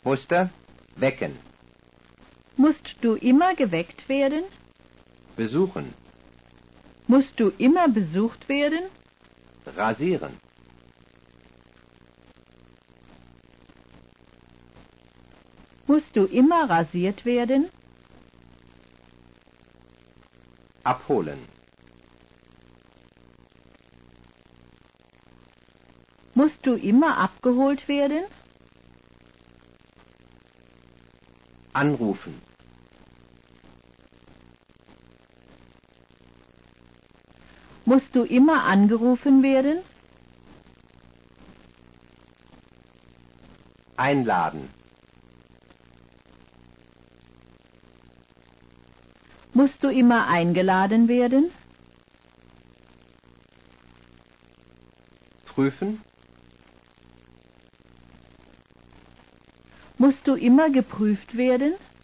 Muster wecken. Musst du immer geweckt werden? Besuchen. Musst du immer besucht werden? Rasieren. Musst du immer rasiert werden? Abholen. Musst du immer abgeholt werden? Anrufen. Musst du immer angerufen werden? Einladen. Musst du immer eingeladen werden? Prüfen. Musst du immer geprüft werden?